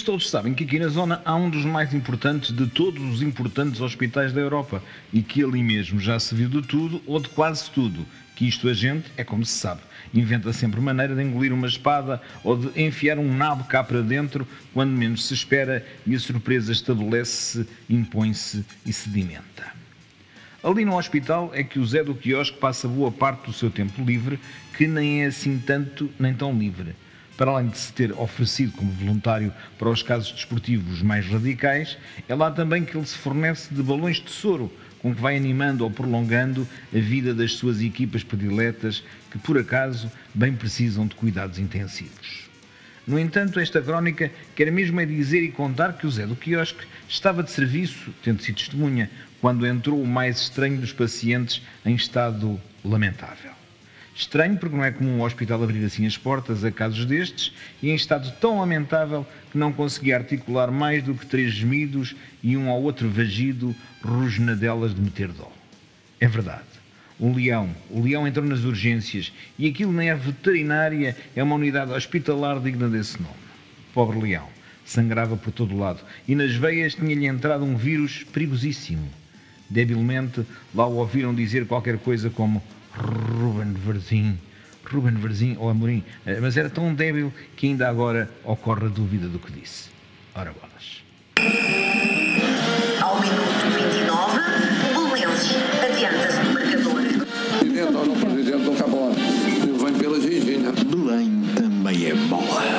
amigos, todos sabem que aqui na zona há um dos mais importantes de todos os importantes hospitais da Europa e que ali mesmo já se viu de tudo ou de quase tudo, que isto a gente, é como se sabe, inventa sempre maneira de engolir uma espada ou de enfiar um nabo cá para dentro quando menos se espera e a surpresa estabelece-se, impõe-se e sedimenta. Ali no hospital é que o Zé do Quiosque passa boa parte do seu tempo livre, que nem é assim tanto nem tão livre. Para além de se ter oferecido como voluntário para os casos desportivos mais radicais, é lá também que ele se fornece de balões de soro, com que vai animando ou prolongando a vida das suas equipas prediletas, que por acaso bem precisam de cuidados intensivos. No entanto, esta crónica quer mesmo é dizer e contar que o Zé do Quiosque estava de serviço, tendo sido testemunha, quando entrou o mais estranho dos pacientes em estado lamentável. Estranho porque não é comum o hospital abrir assim as portas a casos destes e em estado tão lamentável que não conseguia articular mais do que 3 gemidos e um ao outro vagido rosnadelas de meter dó. É verdade. O leão entrou nas urgências e aquilo nem é veterinária, é uma unidade hospitalar digna desse nome. Pobre leão, sangrava por todo lado e nas veias tinha-lhe entrado um vírus perigosíssimo. Debilmente lá o ouviram dizer qualquer coisa como Ruben Verzin ou Amorim, mas era tão débil que ainda agora ocorre a dúvida do que disse. Ora bolas. Ao minuto 29, o Lenses adianta-se do marcador. Presidente ou não presidente, não acabou. Eu venho pela Gigina. Belém também é bola.